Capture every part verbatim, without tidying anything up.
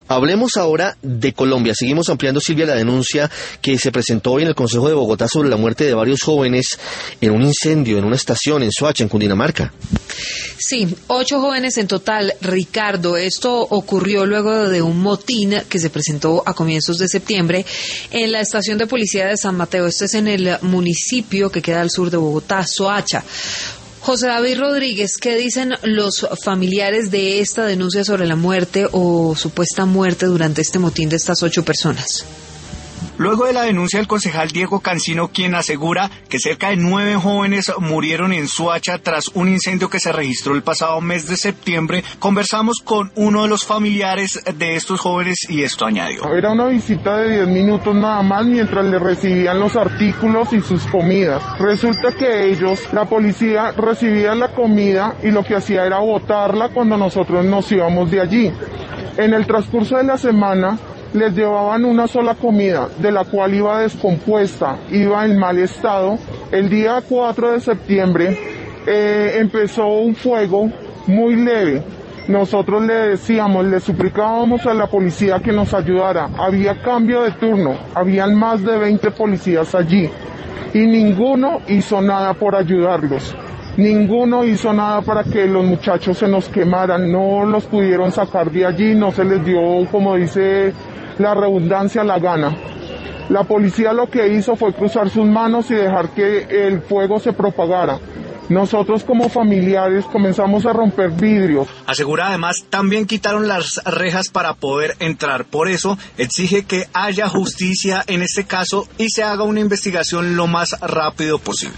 Hablemos ahora de Colombia. Seguimos ampliando, Silvia, la denuncia que se presentó hoy en el Consejo de Bogotá sobre la muerte de varios jóvenes en un incendio en una estación en Soacha, en Cundinamarca. Sí, ocho jóvenes en total, Ricardo. Esto ocurrió luego de un motín que se presentó a comienzos de septiembre en la estación de policía de San Mateo. Esto es en el municipio que queda al sur de Bogotá, Soacha. José David Rodríguez, ¿qué dicen los familiares de esta denuncia sobre la muerte o supuesta muerte durante este motín de estas ocho personas? Luego de la denuncia del concejal Diego Cancino, quien asegura que cerca de nueve jóvenes murieron en Soacha tras un incendio que se registró el pasado mes de septiembre, conversamos con uno de los familiares de estos jóvenes y esto añadió. Era una visita de diez minutos nada más mientras le recibían los artículos y sus comidas. Resulta que ellos, la policía, recibía la comida y lo que hacía era botarla cuando nosotros nos íbamos de allí. En el transcurso de la semana les llevaban una sola comida, de la cual iba descompuesta, iba en mal estado. El día cuatro de septiembre eh, empezó un fuego muy leve. Nosotros le decíamos, le suplicábamos a la policía que nos ayudara. Había cambio de turno, habían más de veinte policías allí y ninguno hizo nada por ayudarlos. Ninguno hizo nada para que los muchachos se nos quemaran, no los pudieron sacar de allí, no se les dio, como dice la redundancia, la gana. La policía lo que hizo fue cruzar sus manos y dejar que el fuego se propagara. Nosotros como familiares comenzamos a romper vidrios. Asegura además, también quitaron las rejas para poder entrar. Por eso exige que haya justicia en este caso y se haga una investigación lo más rápido posible.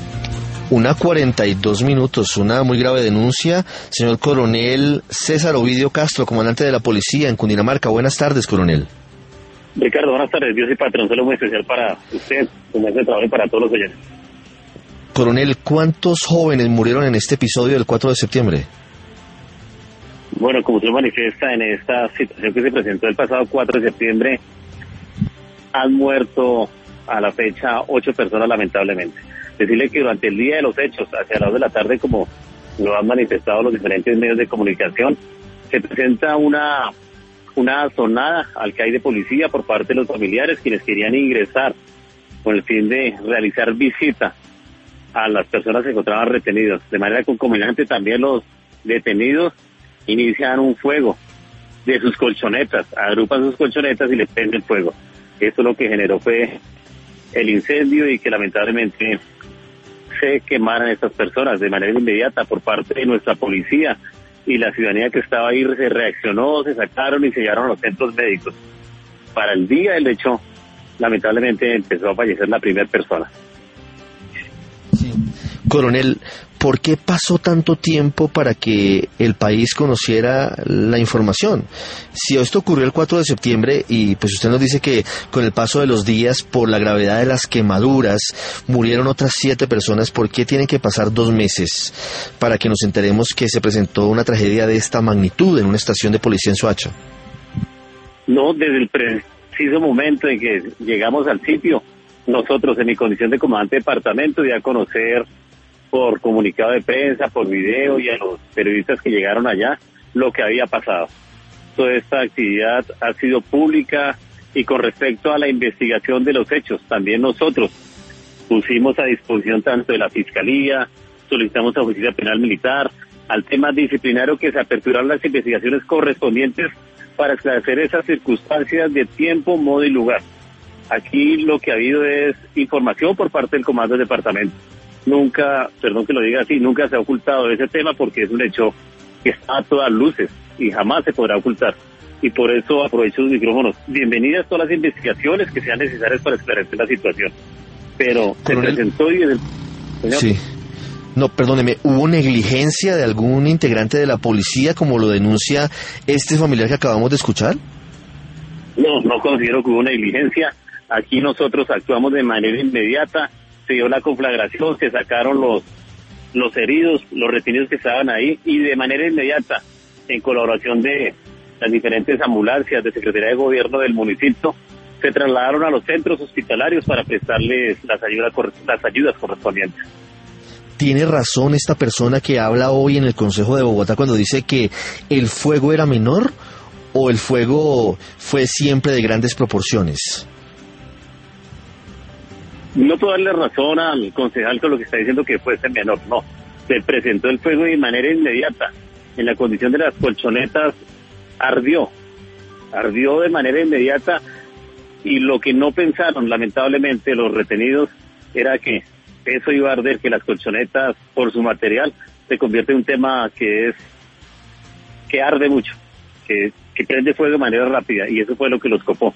Una cuarenta y dos minutos, una muy grave denuncia. Señor coronel César Ovidio Castro, comandante de la policía en Cundinamarca. Buenas tardes, coronel. Ricardo, buenas tardes. Yo soy patrón, solo muy especial para usted, como hace trabajo y para todos los oyentes. Coronel, ¿cuántos jóvenes murieron en este episodio del cuatro de septiembre? Bueno, como usted manifiesta, en esta situación que se presentó el pasado cuatro de septiembre, han muerto a la fecha ocho personas, lamentablemente. Decirle que durante el día de los hechos, hacia las dos de la tarde, como lo han manifestado los diferentes medios de comunicación, se presenta una, una sonada al que hay de policía por parte de los familiares, quienes querían ingresar con el fin de realizar visita a las personas que se encontraban retenidos. De manera concomitante, también los detenidos inician un fuego de sus colchonetas, agrupan sus colchonetas y le prenden fuego. Esto lo que generó fue el incendio y que lamentablemente se quemaran estas personas de manera inmediata por parte de nuestra policía, y la ciudadanía que estaba ahí se reaccionó, se sacaron y se llevaron a los centros médicos. Para el día del hecho, lamentablemente empezó a fallecer la primera persona. Sí. Coronel, ¿por qué pasó tanto tiempo para que el país conociera la información? Si esto ocurrió el cuatro de septiembre y pues usted nos dice que con el paso de los días, por la gravedad de las quemaduras, murieron otras siete personas, ¿por qué tienen que pasar dos meses para que nos enteremos que se presentó una tragedia de esta magnitud en una estación de policía en Soacha? No, desde el preciso momento en que llegamos al sitio, nosotros en mi condición de comandante de departamento di a conocer por comunicado de prensa, por video y a los periodistas que llegaron allá lo que había pasado. Toda esta actividad ha sido pública y con respecto a la investigación de los hechos, también nosotros pusimos a disposición tanto de la Fiscalía, solicitamos a la Justicia Penal Militar, al tema disciplinario que se aperturaron las investigaciones correspondientes para esclarecer esas circunstancias de tiempo, modo y lugar. Aquí lo que ha habido es información por parte del comando del departamento. Nunca, perdón que lo diga así, nunca se ha ocultado ese tema porque es un hecho que está a todas luces y jamás se podrá ocultar. Y por eso aprovecho los micrófonos. Bienvenidas todas las investigaciones que sean necesarias para esclarecer la situación. Pero Coronel, se presentó y... El, señor, sí. No, perdóneme, ¿hubo negligencia de algún integrante de la policía como lo denuncia este familiar que acabamos de escuchar? No, no considero que hubo negligencia. Aquí nosotros actuamos de manera inmediata. Se dio la conflagración, se sacaron los los heridos, los retenidos que estaban ahí, y de manera inmediata, en colaboración de las diferentes ambulancias de Secretaría de Gobierno del municipio, se trasladaron a los centros hospitalarios para prestarles las ayudas, las ayudas correspondientes. ¿Tiene razón esta persona que habla hoy en el Consejo de Bogotá cuando dice que el fuego era menor? o el fuego fue siempre de grandes proporciones? No puedo darle razón al concejal con lo que está diciendo que fuese menor, no. Se presentó el fuego de manera inmediata. En la condición de las colchonetas ardió, ardió de manera inmediata, y lo que no pensaron lamentablemente los retenidos era que eso iba a arder, que las colchonetas por su material se convierte en un tema que es que arde mucho, que, que prende fuego de manera rápida, y eso fue lo que los copó.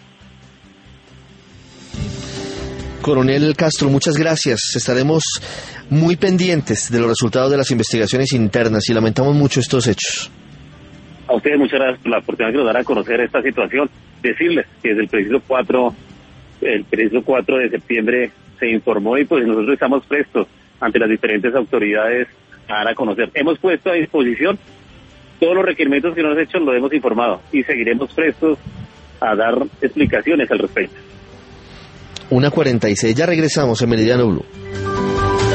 Coronel Castro, muchas gracias. Estaremos muy pendientes de los resultados de las investigaciones internas y lamentamos mucho estos hechos. A ustedes muchas gracias por la oportunidad que nos dan a conocer esta situación. Decirles que desde el preciso cuatro, el preciso cuatro de septiembre se informó, y pues nosotros estamos prestos ante las diferentes autoridades a dar a conocer. Hemos puesto a disposición todos los requerimientos que nos han hecho, lo hemos informado, y seguiremos prestos a dar explicaciones al respecto. una cuarenta y seis, ya regresamos en Meridiano Blue.